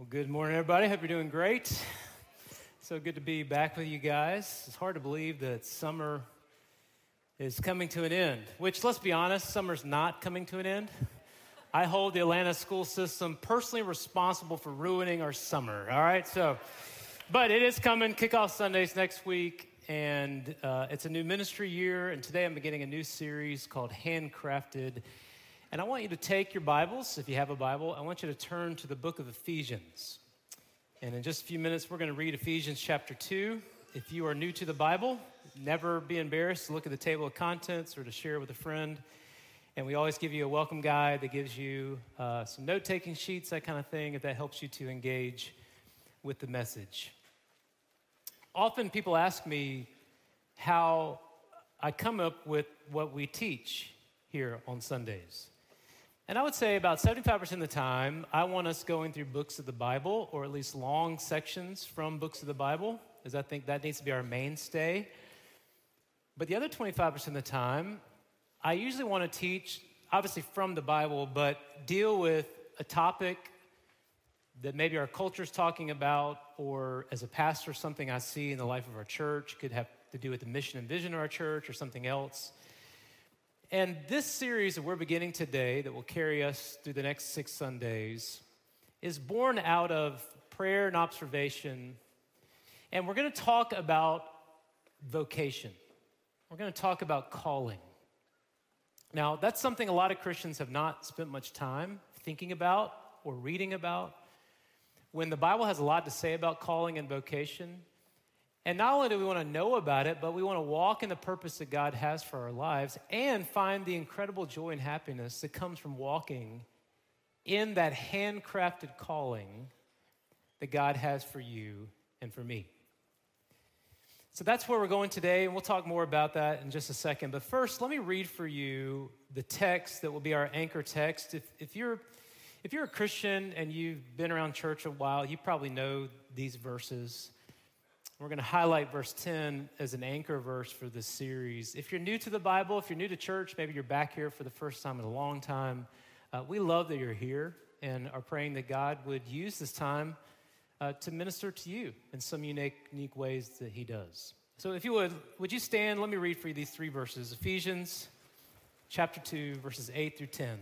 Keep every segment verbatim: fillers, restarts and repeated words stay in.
Well, good morning, everybody. Hope you're doing great. So good to be back with you guys. It's hard to believe that summer is coming to an end, which, let's be honest, summer's not coming to an end. I hold the Atlanta school system personally responsible for ruining our summer, all right? So, but it is coming. Kickoff Sundays next week, and uh, it's a new ministry year, and today I'm beginning a new series called Handcrafted. And I want you to take your Bibles, if you have a Bible, I want you to turn to the book of Ephesians. And in just a few minutes, we're going to read Ephesians chapter two. If you are new to the Bible, never be embarrassed to look at the table of contents or to share with a friend. And we always give you a welcome guide that gives you uh, some note-taking sheets, that kind of thing, if that helps you to engage with the message. Often people ask me how I come up with what we teach here on Sundays. And I would say about seventy-five percent of the time, I want us going through books of the Bible, or at least long sections from books of the Bible, because I think that needs to be our mainstay. But the other twenty-five percent of the time, I usually want to teach, obviously from the Bible, but deal with a topic that maybe our culture is talking about, or as a pastor, something I see in the life of our church, could have to do with the mission and vision of our church or something else. And this series that we're beginning today, that will carry us through the next six Sundays, is born out of prayer and observation. And we're going to talk about vocation. We're going to talk about calling. Now, that's something a lot of Christians have not spent much time thinking about or reading about. When the Bible has a lot to say about calling and vocation, and not only do we want to know about it, but we want to walk in the purpose that God has for our lives and find the incredible joy and happiness that comes from walking in that handcrafted calling that God has for you and for me. So that's where we're going today, and we'll talk more about that in just a second. But first, let me read for you the text that will be our anchor text. If, if you're if you're a Christian and you've been around church a while, you probably know these verses. We're going to highlight verse ten as an anchor verse for this series. If you're new to the Bible, if you're new to church, maybe you're back here for the first time in a long time, uh, we love that you're here and are praying that God would use this time uh, to minister to you in some unique, unique ways that he does. So if you would, would you stand? Let me read for you these three verses. Ephesians chapter two, verses eight through ten.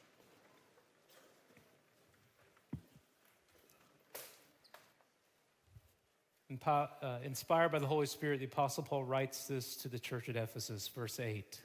Uh, inspired by the Holy Spirit, the Apostle Paul writes this to the church at Ephesus, verse eight.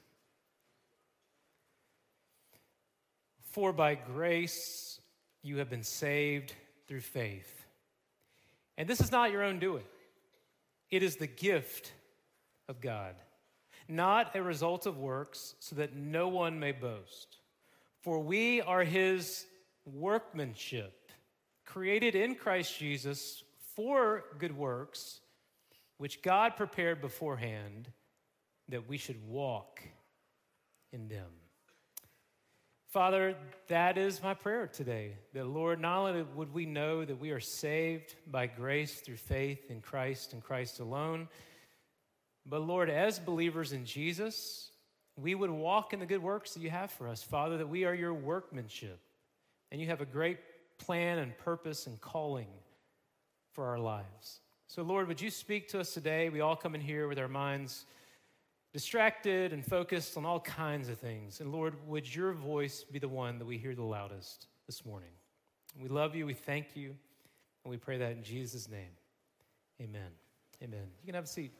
For by grace you have been saved through faith. And this is not your own doing. It is the gift of God, not a result of works, so that no one may boast. For we are his workmanship, created in Christ Jesus for good works, which God prepared beforehand that we should walk in them. Father, that is my prayer today, that Lord, not only would we know that we are saved by grace through faith in Christ and Christ alone, but Lord, as believers in Jesus, we would walk in the good works that you have for us. Father, that we are your workmanship, and you have a great plan and purpose and calling for our lives. So Lord, would you speak to us today? We all come in here with our minds distracted and focused on all kinds of things. And Lord, would your voice be the one that we hear the loudest this morning? We love you, we thank you, and we pray that in Jesus' name. Amen. Amen. You can have a seat.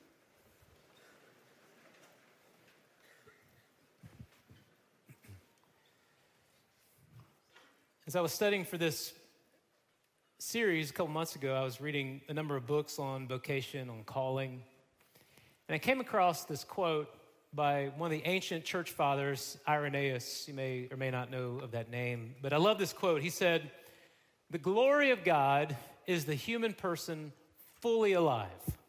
As I was studying for this series a couple months ago, I was reading a number of books on vocation, on calling, and I came across this quote by one of the ancient church fathers, Irenaeus. You may or may not know of that name, but I love this quote. He said, "The glory of God is the human person fully alive."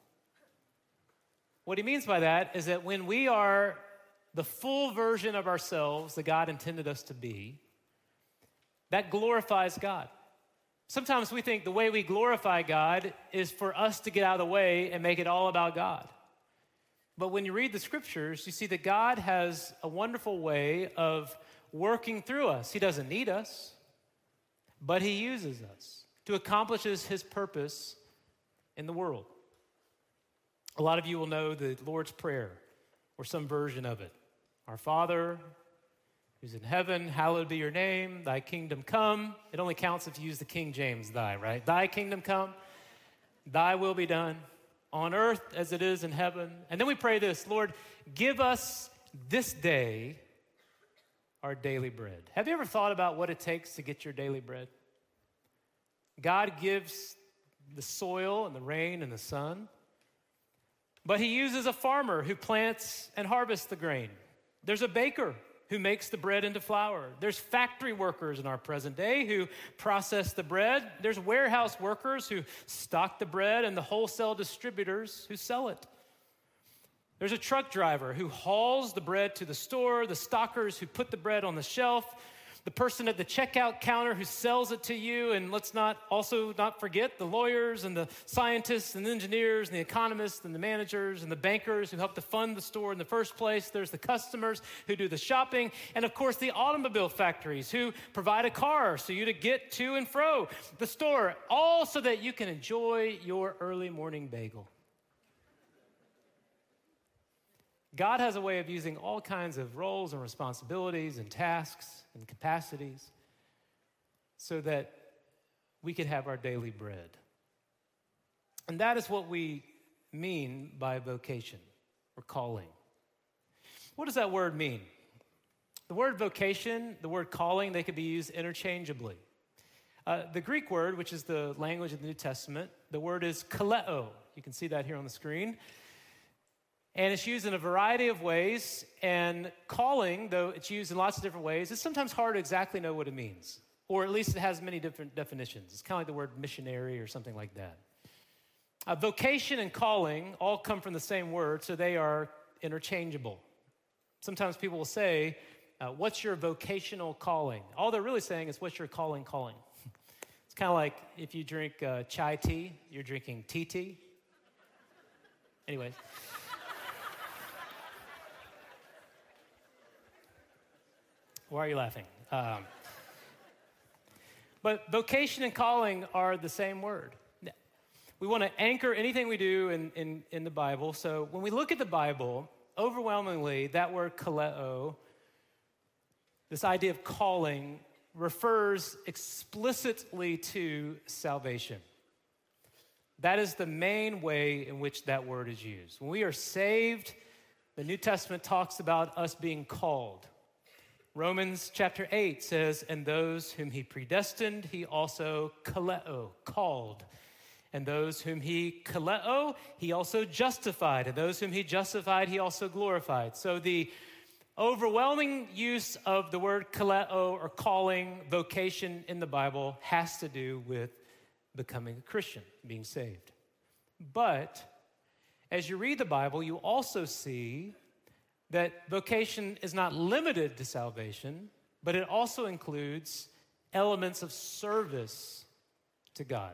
What he means by that is that when we are the full version of ourselves that God intended us to be, that glorifies God. Sometimes we think the way we glorify God is for us to get out of the way and make it all about God. But when you read the scriptures, you see that God has a wonderful way of working through us. He doesn't need us, but he uses us to to accomplish his purpose in the world. A lot of you will know the Lord's Prayer or some version of it. Our Father, who's in heaven, hallowed be your name, thy kingdom come. It only counts if you use the King James, thy, right? Thy kingdom come, thy will be done on earth as it is in heaven. And then we pray this, Lord, give us this day our daily bread. Have you ever thought about what it takes to get your daily bread? God gives the soil and the rain and the sun, but he uses a farmer who plants and harvests the grain. There's a baker who makes the bread into flour. There's factory workers in our present day who process the bread. There's warehouse workers who stock the bread and the wholesale distributors who sell it. There's a truck driver who hauls the bread to the store, the stockers who put the bread on the shelf, the person at the checkout counter who sells it to you, and let's not also not forget the lawyers and the scientists and the engineers and the economists and the managers and the bankers who help to fund the store in the first place. There's the customers who do the shopping, and of course the automobile factories who provide a car so you to get to and fro the store, all so that you can enjoy your early morning bagel. God has a way of using all kinds of roles and responsibilities and tasks and capacities so that we could have our daily bread. And that is what we mean by vocation or calling. What does that word mean? The word vocation, the word calling, they could be used interchangeably. Uh, the Greek word, which is the language of the New Testament, the word is kaleo. You can see that here on the screen. And it's used in a variety of ways, and calling, though it's used in lots of different ways, it's sometimes hard to exactly know what it means, or at least it has many different definitions. It's kind of like the word missionary or something like that. Uh, vocation and calling all come from the same word, so they are interchangeable. Sometimes people will say, uh, what's your vocational calling? All they're really saying is, what's your calling calling? It's kind of like if you drink uh, chai tea, you're drinking tea tea. Anyways. Why are you laughing? Um, but vocation and calling are the same word. We want to anchor anything we do in, in, in the Bible. So when we look at the Bible, overwhelmingly, that word kaleo, this idea of calling, refers explicitly to salvation. That is the main way in which that word is used. When we are saved, the New Testament talks about us being called. Romans chapter eight says, and those whom he predestined, he also kaleo, called. And those whom he kaleo, he also justified. And those whom he justified, he also glorified. So the overwhelming use of the word kaleo or calling, vocation in the Bible has to do with becoming a Christian, being saved. But as you read the Bible, you also see that vocation is not limited to salvation, but it also includes elements of service to God.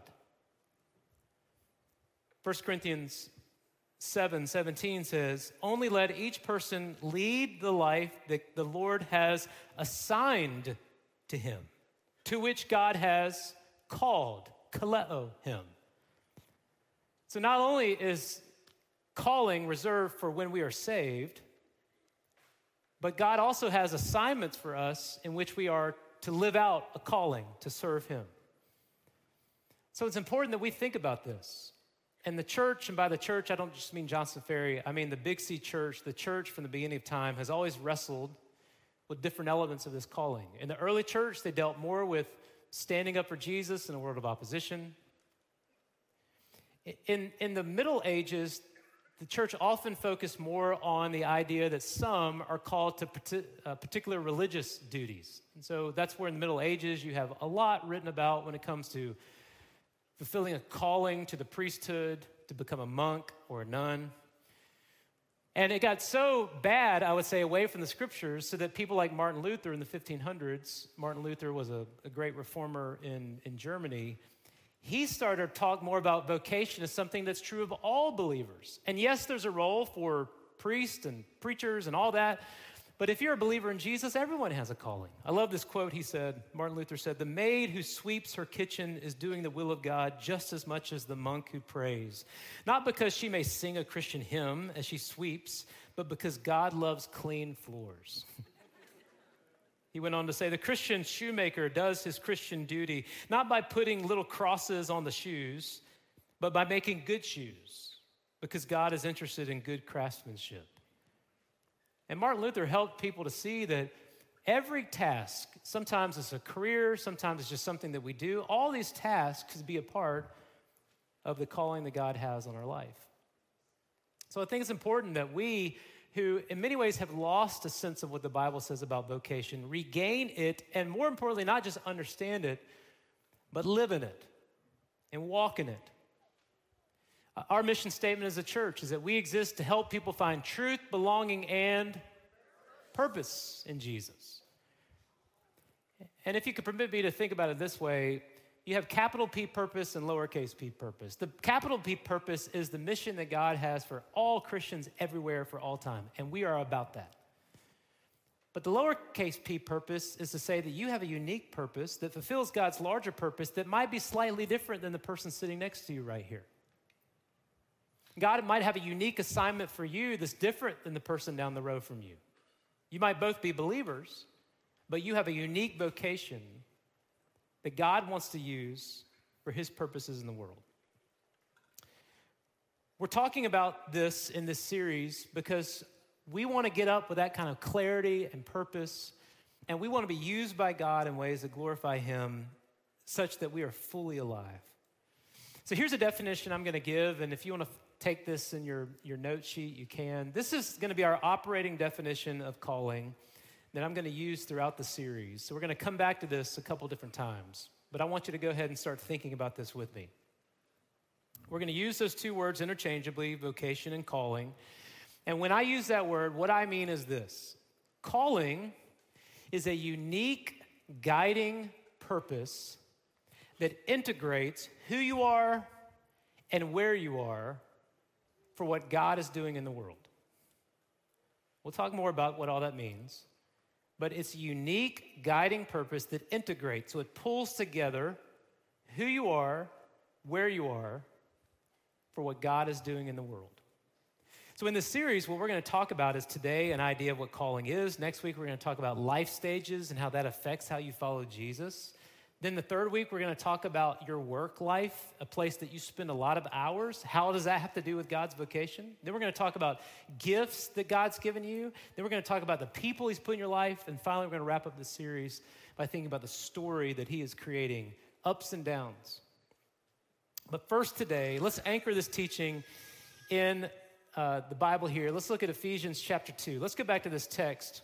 First Corinthians seven seventeen says, only let each person lead the life that the Lord has assigned to him, to which God has called, kaleo, him. So not only is calling reserved for when we are saved, but God also has assignments for us in which we are to live out a calling to serve him. So it's important that we think about this. And the church, and by the church, I don't just mean Johnson Ferry, I mean the Big C Church, the church from the beginning of time has always wrestled with different elements of this calling. In the early church, they dealt more with standing up for Jesus in a world of opposition. In, in the Middle Ages, the church often focused more on the idea that some are called to partic- uh, particular religious duties. And so that's where in the Middle Ages you have a lot written about when it comes to fulfilling a calling to the priesthood, to become a monk or a nun. And it got so bad, I would say, away from the scriptures, so that people like Martin Luther in the fifteen hundreds, Martin Luther was a, a great reformer in, in Germany, he started to talk more about vocation as something that's true of all believers. And yes, there's a role for priests and preachers and all that, But if you're a believer in Jesus, everyone has a calling. I love this quote he said, Martin Luther said, "The maid who sweeps her kitchen is doing the will of God just as much as the monk who prays. Not because she may sing a Christian hymn as she sweeps, but because God loves clean floors." He went on to say, "The Christian shoemaker does his Christian duty, not by putting little crosses on the shoes, but by making good shoes, because God is interested in good craftsmanship." And Martin Luther helped people to see that every task, sometimes it's a career, sometimes it's just something that we do, all these tasks could be a part of the calling that God has on our life. So I think it's important that we, who in many ways have lost a sense of what the Bible says about vocation, regain it, and more importantly, not just understand it, but live in it and walk in it. Our mission statement as a church is that we exist to help people find truth, belonging, and purpose in Jesus. And if you could permit me to think about it this way, you have capital P purpose and lowercase p purpose. The capital P purpose is the mission that God has for all Christians everywhere for all time, and we are about that. But the lowercase p purpose is to say that you have a unique purpose that fulfills God's larger purpose that might be slightly different than the person sitting next to you right here. God might have a unique assignment for you that's different than the person down the row from you. You might both be believers, but you have a unique vocation that God wants to use for his purposes in the world. We're talking about this in this series because we want to get up with that kind of clarity and purpose, and we want to be used by God in ways that glorify him such that we are fully alive. So here's a definition I'm going to give, and if you want to take this in your, your note sheet, you can. This is going to be our operating definition of calling that I'm going to use throughout the series. So we're going to come back to this a couple different times, but I want you to go ahead and start thinking about this with me. We're going to use those two words interchangeably, vocation and calling. And when I use that word, what I mean is this. Calling is a unique guiding purpose that integrates who you are and where you are for what God is doing in the world. We'll talk more about what all that means, but it's a unique guiding purpose that integrates, so it pulls together who you are, where you are, for what God is doing in the world. So in this series, what we're going to talk about is today an idea of what calling is. Next week, we're going to talk about life stages and how that affects how you follow Jesus. Then the third week, we're going to talk about your work life, a place that you spend a lot of hours. How does that have to do with God's vocation? Then we're going to talk about gifts that God's given you. Then we're going to talk about the people he's put in your life. And finally, we're going to wrap up the series by thinking about the story that he is creating, ups and downs. But first today, let's anchor this teaching in uh, the Bible here. Let's look at Ephesians chapter two. Let's go back to this text.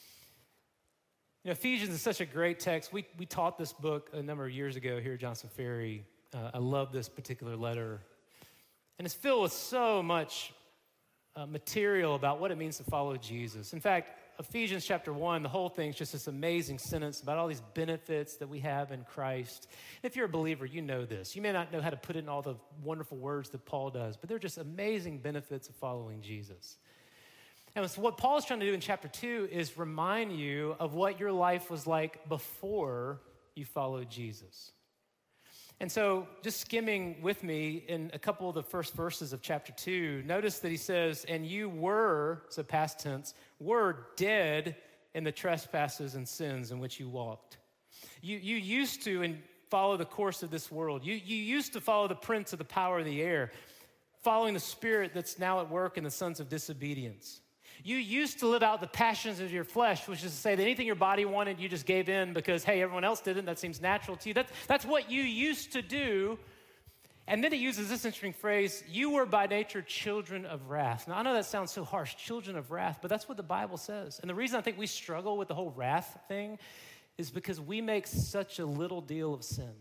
You know, Ephesians is such a great text. We we taught this book a number of years ago here at Johnson Ferry. Uh, I love this particular letter. And it's filled with so much uh, material about what it means to follow Jesus. In fact, Ephesians chapter one, the whole thing is just this amazing sentence about all these benefits that we have in Christ. If you're a believer, you know this. You may not know how to put it in all the wonderful words that Paul does, but they're just amazing benefits of following Jesus. And so what Paul's trying to do in chapter two is remind you of what your life was like before you followed Jesus. And so just skimming with me in a couple of the first verses of chapter two, notice that he says, and you were, so past tense, were dead in the trespasses and sins in which you walked. You, you used to and follow the course of this world. You, you used to follow the prince of the power of the air, following the spirit that's now at work in the sons of disobedience. You used to live out the passions of your flesh, which is to say that anything your body wanted, you just gave in because, hey, everyone else did it, that seems natural to you. That's, that's what you used to do. And then he uses this interesting phrase, you were by nature children of wrath. Now, I know that sounds so harsh, children of wrath, but that's what the Bible says. And the reason I think we struggle with the whole wrath thing is because we make such a little deal of sin.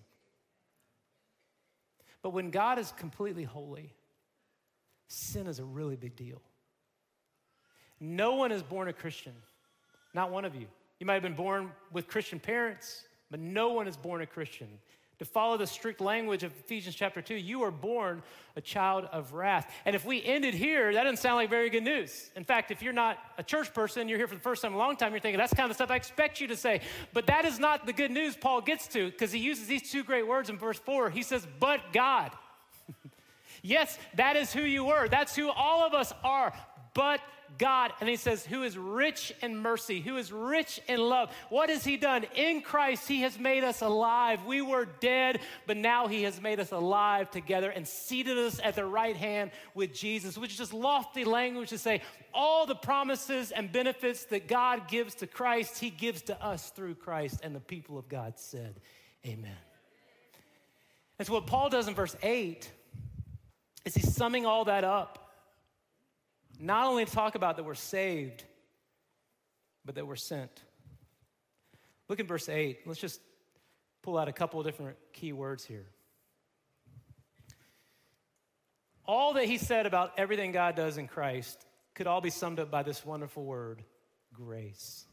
But when God is completely holy, sin is a really big deal. No one is born a Christian, not one of you. You might have been born with Christian parents, but no one is born a Christian To follow the strict language of Ephesians chapter two, you are born a child of wrath. And if we ended here, that doesn't sound like very good news. In fact, if you're not a church person, you're here for the first time in a long time, you're thinking, that's kind of the stuff I expect you to say. But that is not the good news Paul gets to, because he uses these two great words in verse four. He says, but God. Yes, that is who you were. That's who all of us are, but God. And he says, who is rich in mercy, who is rich in love. What has he done? In Christ, he has made us alive. We were dead, but now he has made us alive together and seated us at the right hand with Jesus, which is just lofty language to say all the promises and benefits that God gives to Christ, he gives to us through Christ. And the people of God said, amen. And so what Paul does in verse eight is he's summing all that up. Not only to talk about that we're saved, but that we're sent. Look at verse eight. Let's just pull out a couple of different key words here. All that he said about everything God does in Christ could all be summed up by this wonderful word, grace.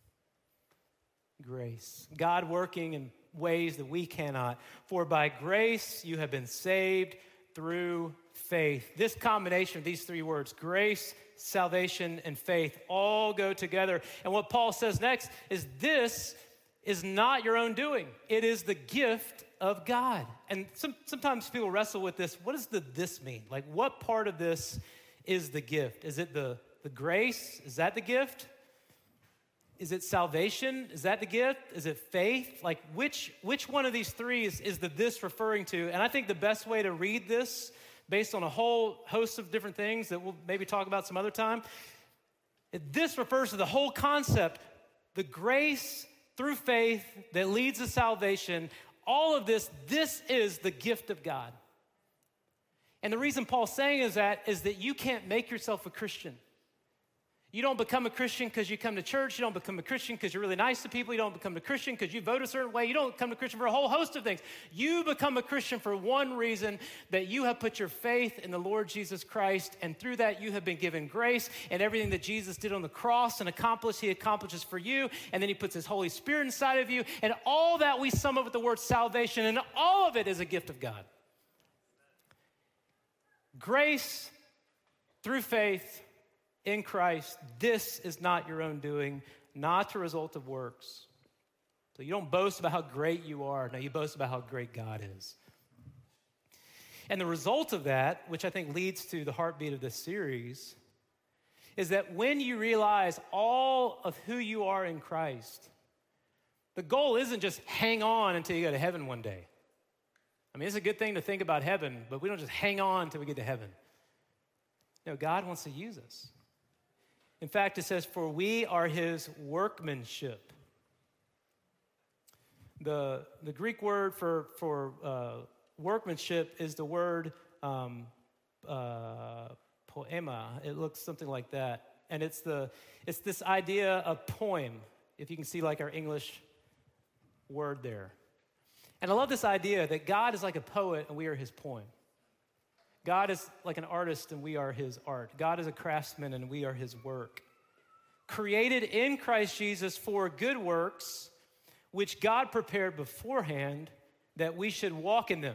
Grace. God working in ways that we cannot. For by grace you have been saved through faith. This combination of these three words, grace, salvation, and faith, all go together. And what Paul says next is this is not your own doing. It is the gift of God. And some, sometimes people wrestle with this. What does the this mean? Like, what part of this is the gift? Is it the, the grace? Is that the gift? Is it salvation? Is that the gift? Is it faith? Like, which, which one of these three is, is the this referring to? And I think the best way to read this, based on a whole host of different things that we'll maybe talk about some other time, this refers to the whole concept, the grace through faith that leads to salvation. All of this, this is the gift of God. And the reason Paul's saying is that is that you can't make yourself a Christian. You don't become a Christian because you come to church. You don't become a Christian because you're really nice to people. You don't become a Christian because you vote a certain way. You don't become a Christian for a whole host of things. You become a Christian for one reason, that you have put your faith in the Lord Jesus Christ, and through that you have been given grace, and everything that Jesus did on the cross and accomplished, he accomplishes for you, and then he puts his Holy Spirit inside of you, and all that we sum up with the word salvation, and all of it is a gift of God. Grace through faith in Christ. This is not your own doing, not a result of works. So you don't boast about how great you are. No, you boast about how great God is. And the result of that, which I think leads to the heartbeat of this series, is that when you realize all of who you are in Christ, the goal isn't just hang on until you go to heaven one day. I mean, it's a good thing to think about heaven, but we don't just hang on until we get to heaven. No, God wants to use us. In fact, it says, for we are his workmanship. The, the Greek word for, for uh, workmanship is the word um, uh, poema. It looks something like that. And it's, the, it's this idea of poem, if you can see like our English word there. And I love this idea that God is like a poet and we are his poem. God is like an artist and we are his art. God is a craftsman and we are his work. Created in Christ Jesus for good works, which God prepared beforehand that we should walk in them.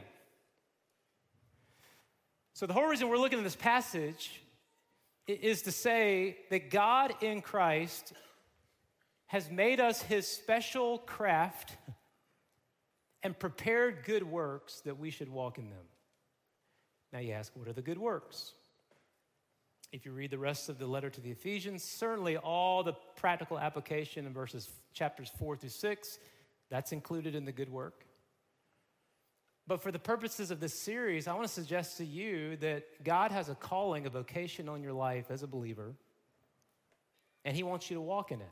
So the whole reason we're looking at this passage is to say that God in Christ has made us his special craft and prepared good works that we should walk in them. Now you ask, what are the good works? If you read the rest of the letter to the Ephesians, certainly all the practical application in verses chapters four through six, that's included in the good work. But for the purposes of this series, I want to suggest to you that God has a calling, a vocation on your life as a believer, and he wants you to walk in it.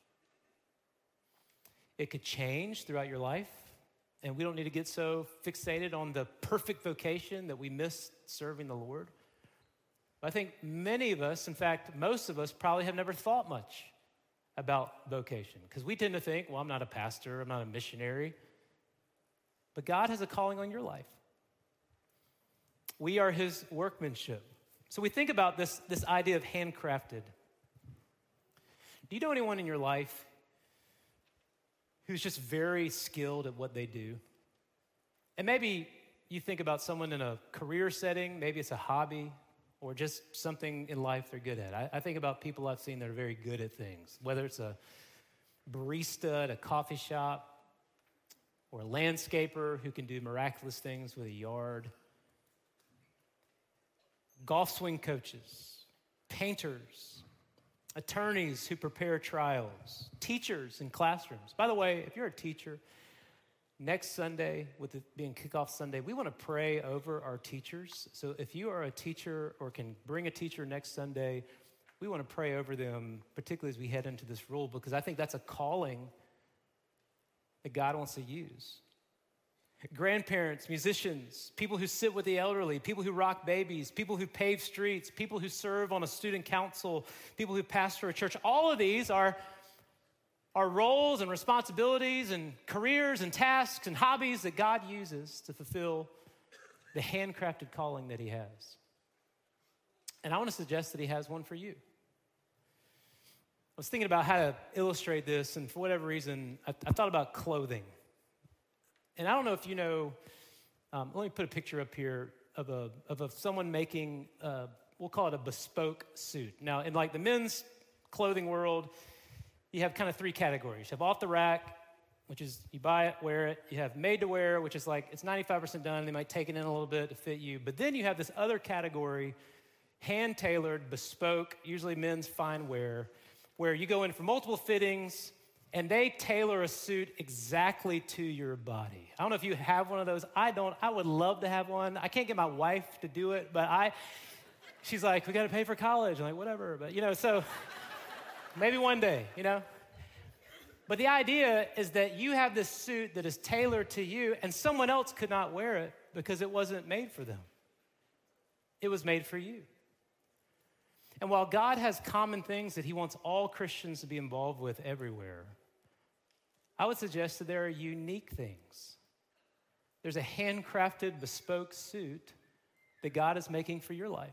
It could change throughout your life. And we don't need to get so fixated on the perfect vocation that we miss serving the Lord. But I think many of us, in fact, most of us probably have never thought much about vocation, because we tend to think, well, I'm not a pastor, I'm not a missionary. But God has a calling on your life. We are his workmanship. So we think about this, this idea of handcrafted. Do you know anyone in your life who's just very skilled at what they do? And maybe you think about someone in a career setting, maybe it's a hobby or just something in life they're good at. I, I think about people I've seen that are very good at things, whether it's a barista at a coffee shop or a landscaper who can do miraculous things with a yard, golf swing coaches, painters, attorneys who prepare trials, teachers in classrooms. By the way, if you're a teacher, next Sunday, with it being kickoff Sunday, we want to pray over our teachers. So if you are a teacher or can bring a teacher next Sunday, we want to pray over them, particularly as we head into this rule, because I think that's a calling that God wants to use. Grandparents, musicians, people who sit with the elderly, people who rock babies, people who pave streets, people who serve on a student council, people who pastor a church. All of these are, are roles and responsibilities and careers and tasks and hobbies that God uses to fulfill the handcrafted calling that he has. And I want to suggest that he has one for you. I was thinking about how to illustrate this, and for whatever reason, I, I thought about clothing. And I don't know if you know, um, let me put a picture up here of a of a, someone making, uh, we'll call it a bespoke suit. Now, in like the men's clothing world, you have kind of three categories. You have off the rack, which is you buy it, wear it. You have made to wear, which is like it's ninety-five percent done. They might take it in a little bit to fit you. But then you have this other category, hand-tailored, bespoke, usually men's fine wear, where you go in for multiple fittings, and they tailor a suit exactly to your body. I don't know if you have one of those. I don't. I would love to have one. I can't get my wife to do it, but I, she's like, we got to pay for college. I'm like, whatever. But, you know, so maybe one day, you know. But the idea is that you have this suit that is tailored to you, and someone else could not wear it because it wasn't made for them. It was made for you. And while God has common things that he wants all Christians to be involved with everywhere, I would suggest that there are unique things. There's a handcrafted, bespoke suit that God is making for your life.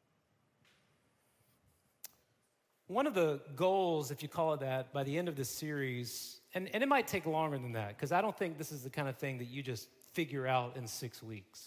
One of the goals, if you call it that, by the end of this series, and, and it might take longer than that, because I don't think this is the kind of thing that you just figure out in six weeks.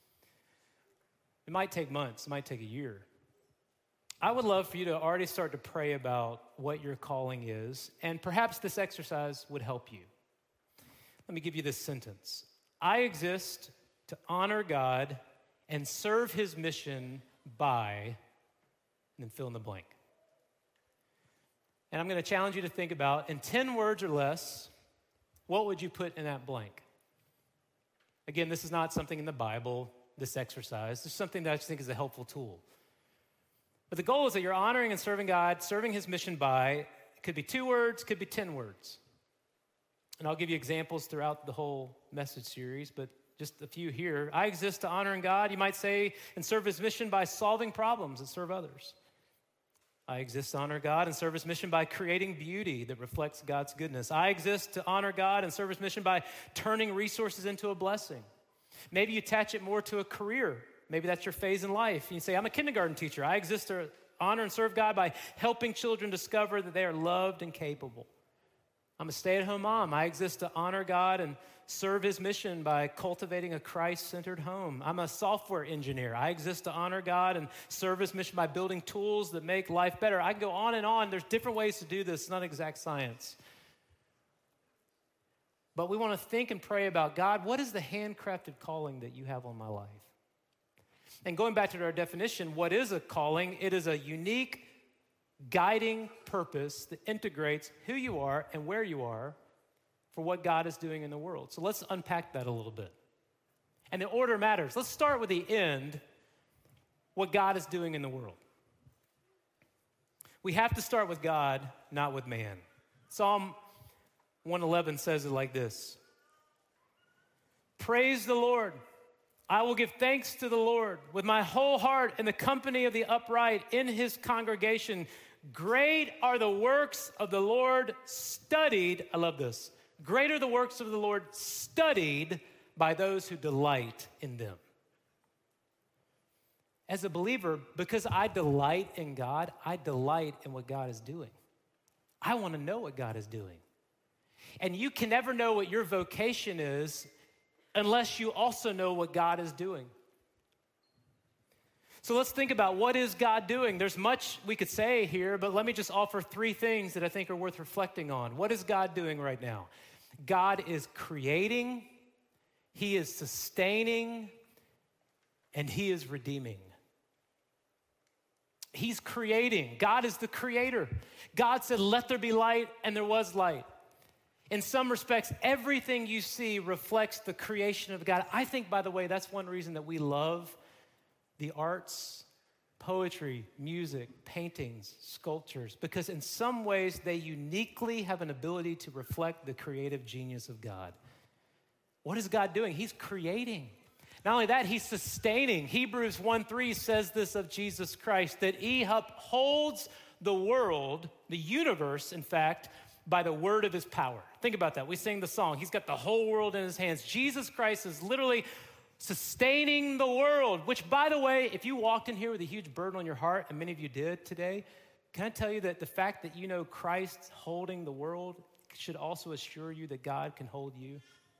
It might take months, it might take a year. I would love for you to already start to pray about what your calling is, and perhaps this exercise would help you. Let me give you this sentence. I exist to honor God and serve his mission by, and then fill in the blank. And I'm going to challenge you to think about, in ten words or less, what would you put in that blank? Again, this is not something in the Bible, this exercise. This is something that I just think is a helpful tool. But the goal is that you're honoring and serving God, serving his mission by, it could be two words, could be ten words. And I'll give you examples throughout the whole message series, but just a few here. I exist to honor God, you might say, and serve his mission by solving problems and serve others. I exist to honor God and serve his mission by creating beauty that reflects God's goodness. I exist to honor God and serve his mission by turning resources into a blessing. Maybe you attach it more to a career. Maybe that's your phase in life. You say, I'm a kindergarten teacher. I exist to honor and serve God by helping children discover that they are loved and capable. I'm a stay-at-home mom. I exist to honor God and serve his mission by cultivating a Christ-centered home. I'm a software engineer. I exist to honor God and serve his mission by building tools that make life better. I can go on and on. There's different ways to do this. It's not exact science. But we want to think and pray about, God, what is the handcrafted calling that you have on my life? And going back to our definition, what is a calling? It is a unique guiding purpose that integrates who you are and where you are for what God is doing in the world. So let's unpack that a little bit. And the order matters. Let's start with the end, what God is doing in the world. We have to start with God, not with man. Psalm one eleven says it like this. Praise the Lord. I will give thanks to the Lord with my whole heart in the company of the upright in his congregation. Great are the works of the Lord studied. I love this. Great are the works of the Lord studied by those who delight in them. As a believer, because I delight in God, I delight in what God is doing. I want to know what God is doing. And you can never know what your vocation is unless you also know what God is doing. So let's think about, what is God doing? There's much we could say here, but let me just offer three things that I think are worth reflecting on. What is God doing right now? God is creating, he is sustaining, and he is redeeming. He's creating. God is the creator. God said, let there be light, and there was light. In some respects, everything you see reflects the creation of God. I think, by the way, that's one reason that we love the arts, poetry, music, paintings, sculptures, because in some ways they uniquely have an ability to reflect the creative genius of God. What is God doing? He's creating. Not only that, he's sustaining. Hebrews one three says this of Jesus Christ, that he upholds the world, the universe, in fact, by the word of his power. Think about that. We sing the song. He's got the whole world in his hands. Jesus Christ is literally sustaining the world, which, by the way, if you walked in here with a huge burden on your heart, and many of you did today, can I tell you that the fact that you know Christ's holding the world should also assure you that God can hold you?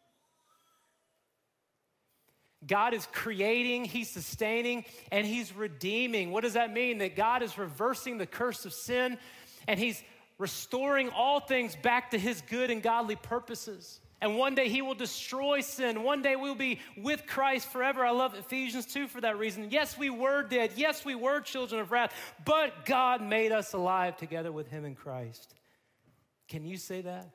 God is creating, he's sustaining, and he's redeeming. What does that mean? That God is reversing the curse of sin, and he's restoring all things back to his good and godly purposes. And one day he will destroy sin. One day we'll be with Christ forever. I love Ephesians two for that reason. Yes, we were dead. Yes, we were children of wrath, but God made us alive together with him in Christ. Can you say that?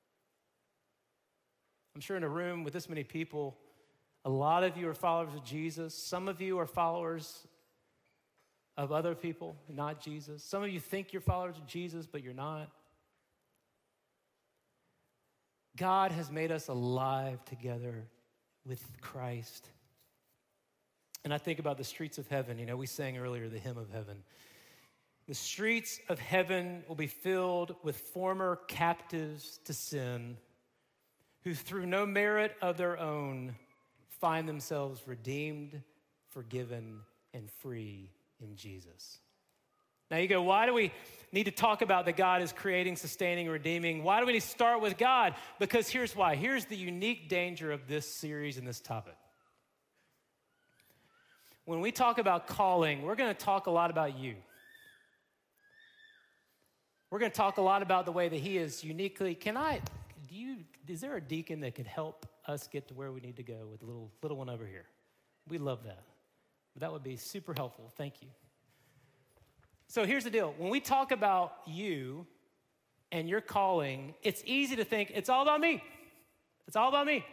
I'm sure in a room with this many people, a lot of you are followers of Jesus. Some of you are followers of other people, not Jesus. Some of you think you're followers of Jesus, but you're not. God has made us alive together with Christ. And I think about the streets of heaven. You know, we sang earlier the hymn of heaven. The streets of heaven will be filled with former captives to sin, who through no merit of their own find themselves redeemed, forgiven, and free in Jesus. Now you go, why do we need to talk about that God is creating, sustaining, redeeming? Why do we need to start with God? Because here's why. Here's the unique danger of this series and this topic. When we talk about calling, we're going to talk a lot about you. We're going to talk a lot about the way that he is uniquely, can I, do you, is there a deacon that could help us get to where we need to go with the little, little one over here? We love that. That would be super helpful. Thank you. So here's the deal. When we talk about you and your calling, it's easy to think it's all about me. It's all about me.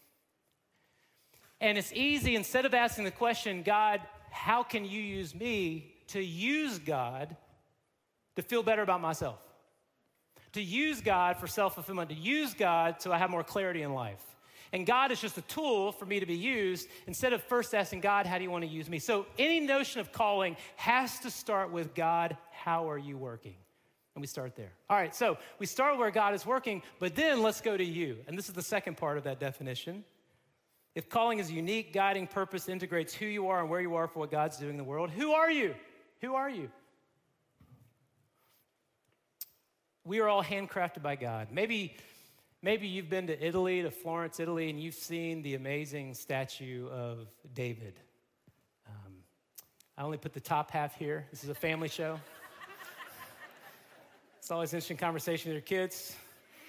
And it's easy, instead of asking the question, God, how can you use me, to use God to feel better about myself, to use God for self-fulfillment, to use God so I have more clarity in life. And God is just a tool for me to be used, instead of first asking God, how do you want to use me? So any notion of calling has to start with, God, how are you working? And we start there. All right, so we start where God is working, but then let's go to you. And this is the second part of that definition. If calling is a unique guiding purpose, integrates who you are and where you are for what God's doing in the world, who are you? Who are you? We are all handcrafted by God. Maybe Maybe you've been to Italy, to Florence, Italy, and you've seen the amazing statue of David. Um, I only put the top half here. This is a family show. It's always an interesting conversation with your kids.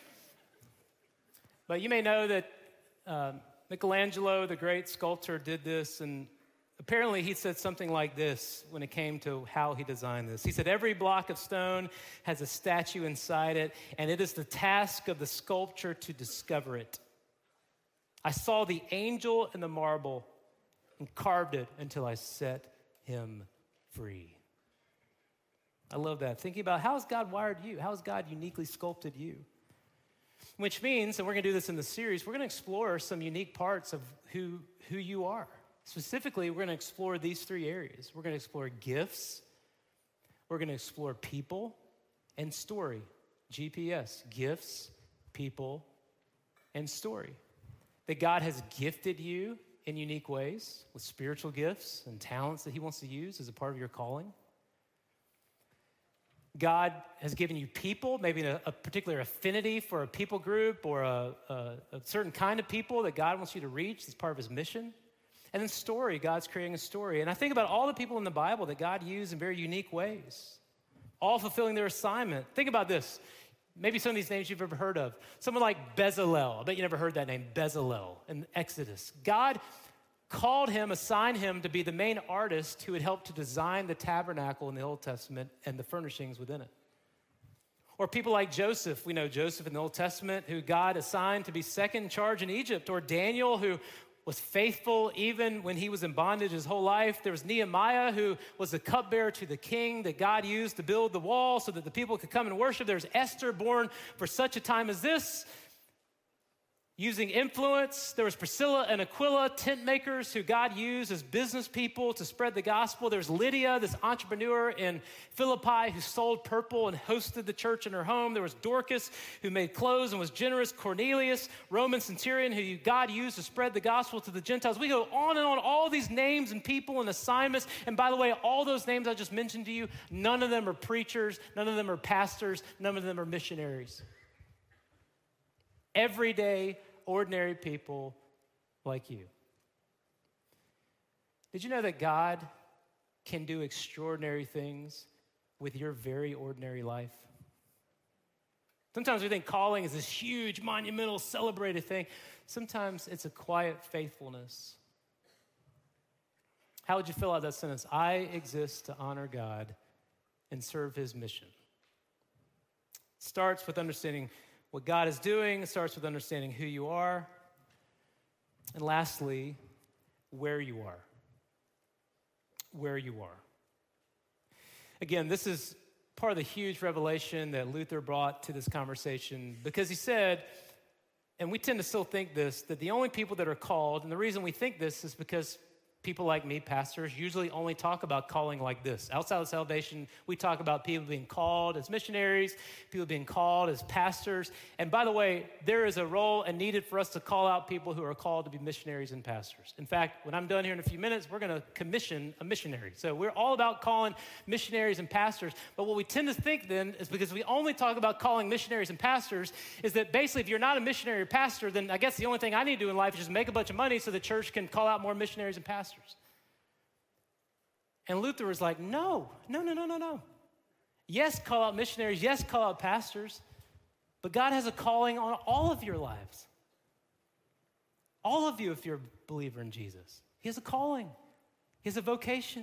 But you may know that um, Michelangelo, the great sculptor, did this, and apparently he said something like this when it came to how he designed this. He said, every block of stone has a statue inside it, and it is the task of the sculptor to discover it. I saw the angel in the marble and carved it until I set him free. I love that. Thinking about, how has God wired you? How has God uniquely sculpted you? Which means, and we're going to do this in the series, we're going to explore some unique parts of who, who you are. Specifically, we're going to explore these three areas. We're going to explore gifts, we're going to explore people, and story. G P S, gifts, people, and story. That God has gifted you in unique ways with spiritual gifts and talents that he wants to use as a part of your calling. God has given you people, maybe a, a particular affinity for a people group or a, a, a certain kind of people that God wants you to reach as part of his mission. And then story, God's creating a story. And I think about all the people in the Bible that God used in very unique ways, all fulfilling their assignment. Think about this. Maybe some of these names you've ever heard of. Someone like Bezalel. I bet you never heard that name, Bezalel, in Exodus. God called him, assigned him to be the main artist who had helped to design the tabernacle in the Old Testament and the furnishings within it. Or people like Joseph. We know Joseph in the Old Testament, who God assigned to be second in charge in Egypt. Or Daniel, who was faithful even when he was in bondage his whole life. There was Nehemiah, who was the cupbearer to the king that God used to build the wall so that the people could come and worship. There's Esther, born for such a time as this, using influence. There was Priscilla and Aquila, tent makers who God used as business people to spread the gospel. There's Lydia, this entrepreneur in Philippi who sold purple and hosted the church in her home. There was Dorcas, who made clothes and was generous. Cornelius, Roman centurion, who God used to spread the gospel to the Gentiles. We go on and on, all these names and people and assignments. And by the way, all those names I just mentioned to you, none of them are preachers, none of them are pastors, none of them are missionaries. Everyday, ordinary people like you. Did you know that God can do extraordinary things with your very ordinary life? Sometimes we think calling is this huge, monumental, celebrated thing. Sometimes it's a quiet faithfulness. How would you fill out that sentence? I exist to honor God and serve his mission. It starts with understanding what God is doing. It starts with understanding who you are. And lastly, where you are. Where you are. Again, this is part of the huge revelation that Luther brought to this conversation, because he said, and we tend to still think this, that the only people that are called, and the reason we think this is because people like me, pastors, usually only talk about calling like this. Outside of salvation, we talk about people being called as missionaries, people being called as pastors. And by the way, there is a role and needed for us to call out people who are called to be missionaries and pastors. In fact, when I'm done here in a few minutes, we're going to commission a missionary. So we're all about calling missionaries and pastors. But what we tend to think then is, because we only talk about calling missionaries and pastors, is that basically if you're not a missionary or pastor, then I guess the only thing I need to do in life is just make a bunch of money so the church can call out more missionaries and pastors. And Luther was like, no, no, no, no, no, no. Yes, call out missionaries. Yes, call out pastors. But God has a calling on all of your lives. All of you, if you're a believer in Jesus. He has a calling. He has a vocation.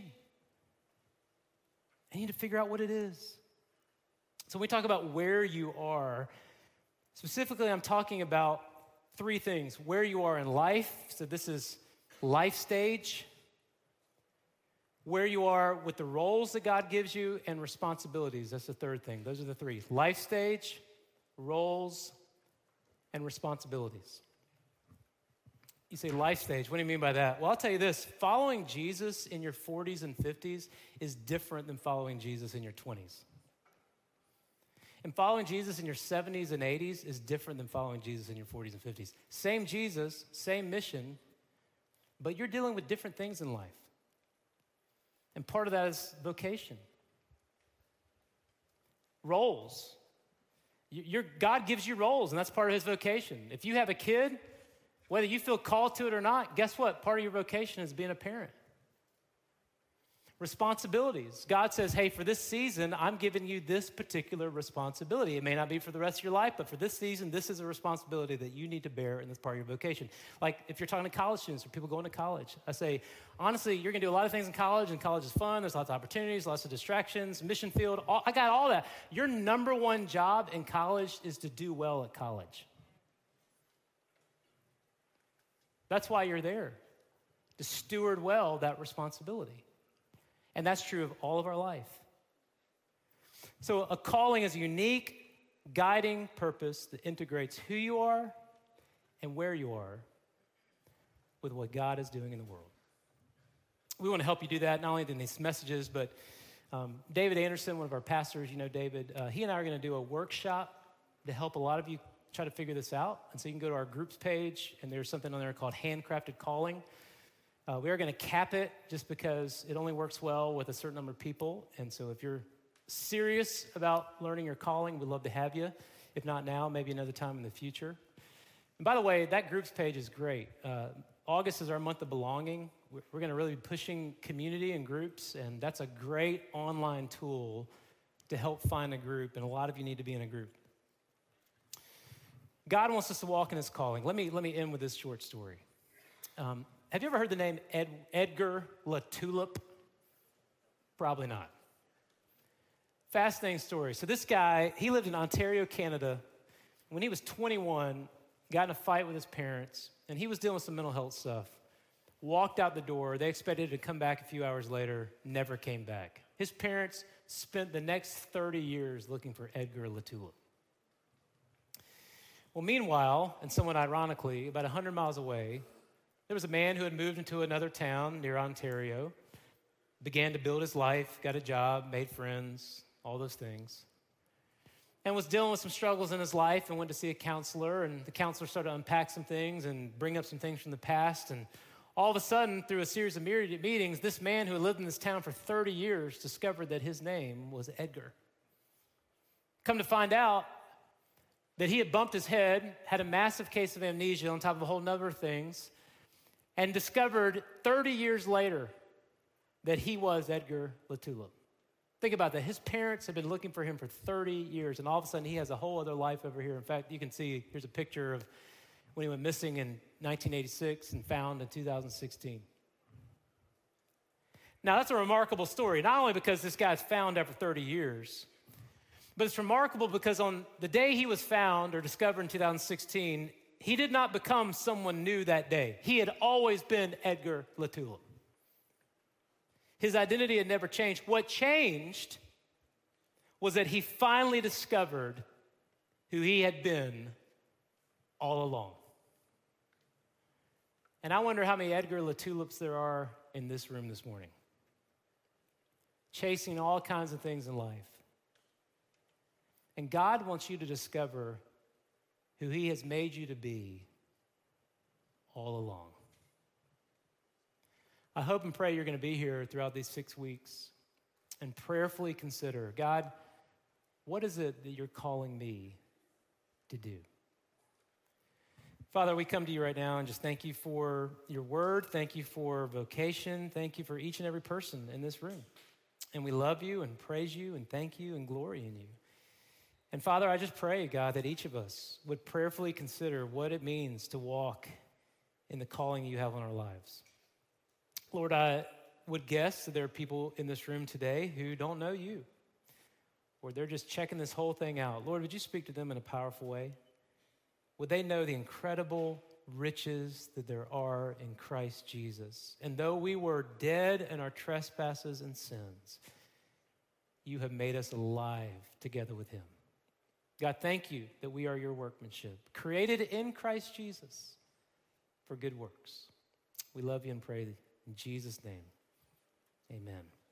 And you need to figure out what it is. So when we talk about where you are, specifically I'm talking about three things. Where you are in life. So this is life stage. Where you are with the roles that God gives you, and responsibilities. That's the third thing. Those are the three. Life stage, roles, and responsibilities. You say life stage, what do you mean by that? Well, I'll tell you this. Following Jesus in your forties and fifties is different than following Jesus in your twenties. And following Jesus in your seventies and eighties is different than following Jesus in your forties and fifties. Same Jesus, same mission, but you're dealing with different things in life. And part of that is vocation. Roles. Your, God gives you roles, and that's part of his vocation. If you have a kid, whether you feel called to it or not, guess what? Part of your vocation is being a parent. Responsibilities. God says, hey, for this season, I'm giving you this particular responsibility. It may not be for the rest of your life, but for this season, this is a responsibility that you need to bear, and that's part of your vocation. Like if you're talking to college students or people going to college, I say, honestly, you're going to do a lot of things in college, and college is fun. There's lots of opportunities, lots of distractions, mission field. All, I got all that. Your number one job in college is to do well at college. That's why you're there, to steward well that responsibility. And that's true of all of our life. So a calling is a unique, guiding purpose that integrates who you are and where you are with what God is doing in the world. We want to help you do that, not only in these messages, but um, David Anderson, one of our pastors, you know David, uh, he and I are going to do a workshop to help a lot of you try to figure this out. And so you can go to our groups page, and there's something on there called Handcrafted Calling. Uh, we are going to cap it just because it only works well with a certain number of people. And so if you're serious about learning your calling, we'd love to have you. If not now, maybe another time in the future. And by the way, that groups page is great. Uh, August is our month of belonging. We're, we're going to really be pushing community and groups, and that's a great online tool to help find a group, and a lot of you need to be in a group. God wants us to walk in his calling. Let me, let me end with this short story. Um, have you ever heard the name Ed, Edgar LaTulip? Probably not. Fascinating story. So this guy, he lived in Ontario, Canada. When he was twenty-one, got in a fight with his parents, and he was dealing with some mental health stuff. Walked out the door. They expected him to come back a few hours later, never came back. His parents spent the next thirty years looking for Edgar LaTulip. Well, meanwhile, and somewhat ironically, about one hundred miles away, there was a man who had moved into another town near Ontario, began to build his life, got a job, made friends, all those things, and was dealing with some struggles in his life and went to see a counselor, and the counselor started to unpack some things and bring up some things from the past, and all of a sudden, through a series of meetings, this man who had lived in this town for thirty years discovered that his name was Edgar. Come to find out that he had bumped his head, had a massive case of amnesia on top of a whole number of things, and discovered thirty years later that he was Edgar LaTulip. Think about that. His parents had been looking for him for thirty years, and all of a sudden he has a whole other life over here. In fact, you can see, here's a picture of when he went missing in nineteen eighty-six and found in two thousand sixteen. Now, that's a remarkable story, not only because this guy's found after thirty years, but it's remarkable because on the day he was found or discovered in two thousand sixteen, he did not become someone new that day. He had always been Edgar LaTulip. His identity had never changed. What changed was that he finally discovered who he had been all along. And I wonder how many Edgar LaTulips there are in this room this morning, chasing all kinds of things in life. And God wants you to discover who he has made you to be all along. I hope and pray you're going to be here throughout these six weeks and prayerfully consider, God, what is it that you're calling me to do? Father, we come to you right now and just thank you for your word. Thank you for vocation. Thank you for each and every person in this room. And we love you and praise you and thank you and glory in you. And Father, I just pray, God, that each of us would prayerfully consider what it means to walk in the calling you have on our lives. Lord, I would guess that there are people in this room today who don't know you, or they're just checking this whole thing out. Lord, would you speak to them in a powerful way? Would they know the incredible riches that there are in Christ Jesus? And though we were dead in our trespasses and sins, you have made us alive together with him. God, thank you that we are your workmanship, created in Christ Jesus for good works. We love you and pray in Jesus' name. Amen.